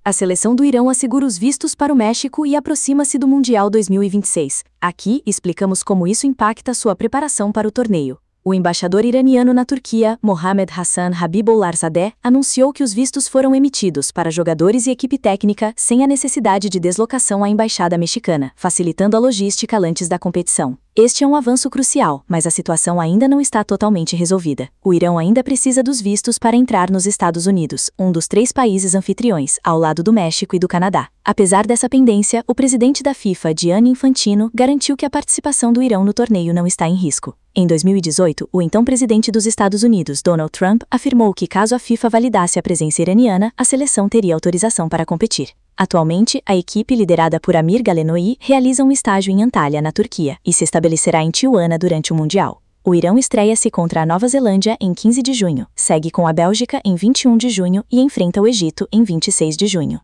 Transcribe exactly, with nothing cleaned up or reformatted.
A seleção do Irão assegura os vistos para o México e aproxima-se do Mundial dois mil e vinte e seis. Aqui, explicamos como isso impacta sua preparação para o torneio. O embaixador iraniano na Turquia, Mohamed Hassan Habibollarzadeh, anunciou que os vistos foram emitidos para jogadores e equipe técnica sem a necessidade de deslocação à embaixada mexicana, facilitando a logística antes da competição. Este é um avanço crucial, mas a situação ainda não está totalmente resolvida. O Irão ainda precisa dos vistos para entrar nos Estados Unidos, um dos três países anfitriões, ao lado do México e do Canadá. Apesar dessa pendência, o presidente da FIFA, Gianni Infantino, garantiu que a participação do Irão no torneio não está em risco. Em dois mil e dezoito, o então presidente dos Estados Unidos, Donald Trump, afirmou que caso a FIFA validasse a presença iraniana, a seleção teria autorização para competir. Atualmente, a equipe liderada por Amir Galenoy realiza um estágio em Antalya, na Turquia, e se estabelecerá em Tijuana durante o Mundial. O Irão estreia-se contra a Nova Zelândia em quinze de junho, segue com a Bélgica em vinte e um de junho e enfrenta o Egito em vinte e seis de junho.